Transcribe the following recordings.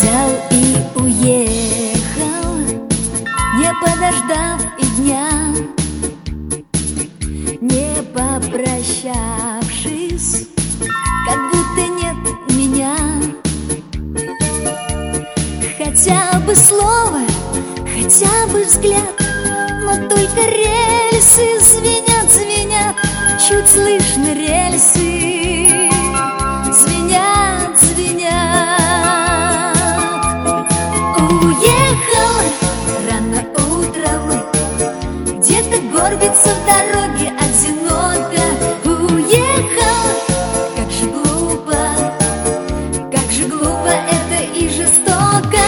Взял и уехал, не подождав и дня, не попрощавшись, как будто нет меня. Хотя бы слово, хотя бы взгляд, но только рельсы звенят, звенят, чуть слышно рельсы звенят, звенят. Уехал рано утром, где-то горбится в дороге одиноко. Уехал, как же глупо это и жестоко.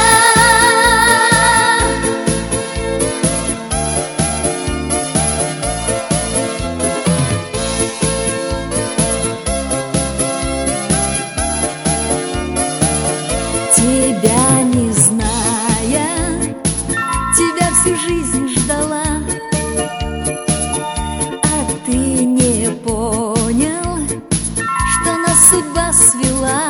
Тебя не зная, тебя всю жизнь ждала, а ты не понял, что нас судьба свела,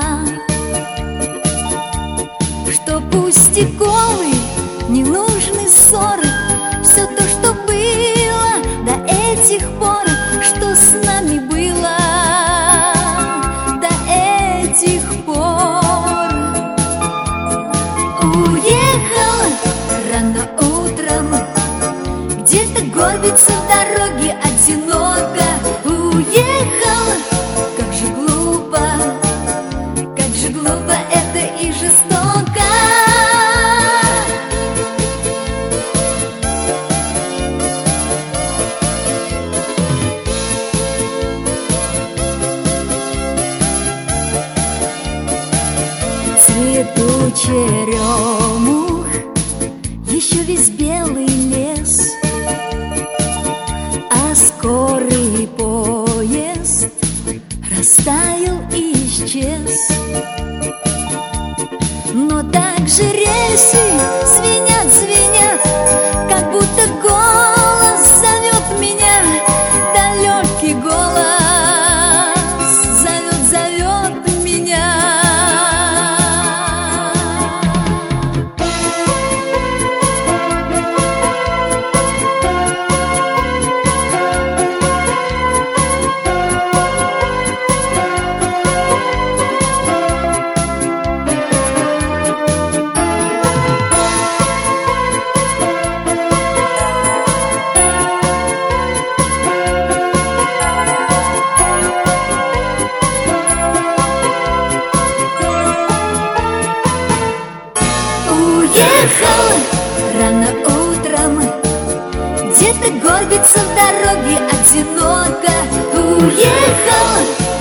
что пустяковые, ненужные ссоры, все то, что было до этих пор, что с нами было до этих пор. Уехал рано утром, где-то горбится в дороге одиноко. Уехал, как же глупо это и жестоко. Цвету черемух еще весь белый лес, а скорый поезд растаял и исчез. Но также рельсы звенят, звенят, как будто голос зовет меня, далекий голос зовет меня. Уехал рано утром, где-то горбится в дороге одиноко. Уехал,